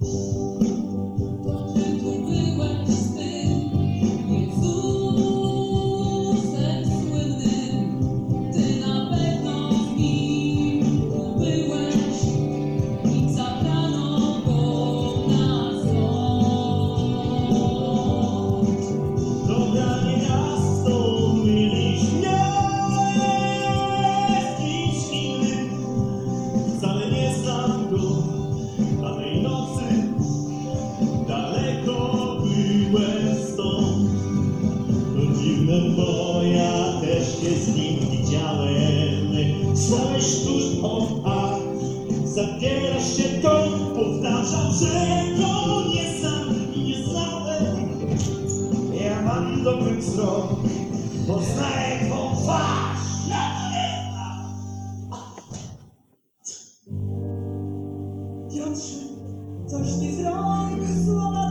Bo ja też się z nim widziałem. Stałeś tuż od A, zabierasz się koń, powtarzam, że go nie znam i nie znałem. Ja mam dobry wzrok, poznaję twą twarz. Piotrze, coś ty z rąk słowa